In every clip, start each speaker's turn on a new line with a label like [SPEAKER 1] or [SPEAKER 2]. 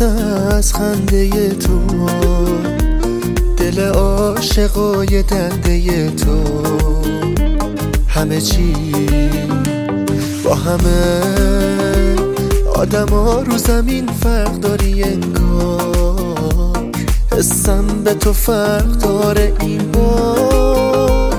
[SPEAKER 1] میسوخته از خنده تو، دل عاشقای دنده تو. همه چی با همه آدما رو زمین فرق داری انگار، حسم به تو فرق داره این بار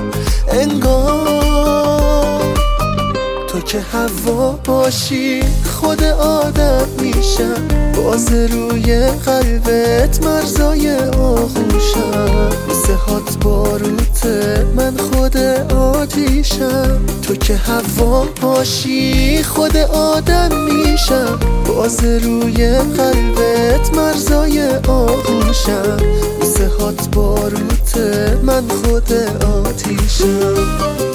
[SPEAKER 1] انگار. تو که هوا باشی خود آدم میشم، باز روی قلبت مرزای آغوشم. مثل هات باروته من خود آتیشم. تو که هوا باشی خود آدم میشم، باز روی قلبت مرزای آغوشم. مثل هات باروته من خود آتیشم.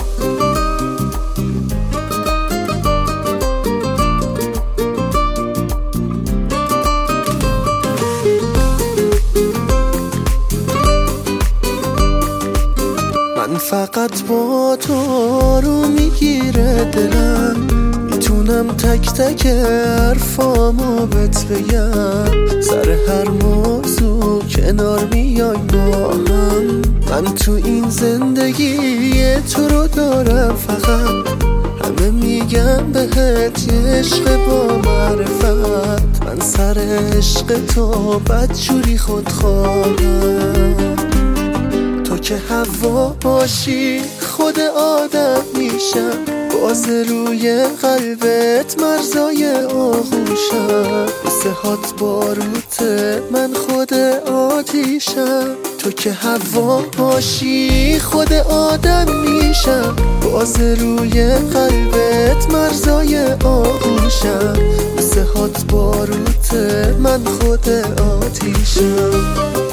[SPEAKER 1] من فقط با تو رو میگیره دلم، میتونم تک تک حرفامو بهت بگم. سر هر موضوع کنار میایم با هم. من تو این زندگی تو رو دارم فقط، همه میگم بهت یه عشق با معرفت. من سر عشق تو بدجوری خود خواهم. تو که هوا باشی خود آدم میشم، باز روی قلبت مرزای آغوشم. مثل هات باروته من خود آتیشم. تو که هوا باشی خود آدم میشم، باز روی قلبت مرزای آغوشم. مثل هات باروته من خود آتیشم.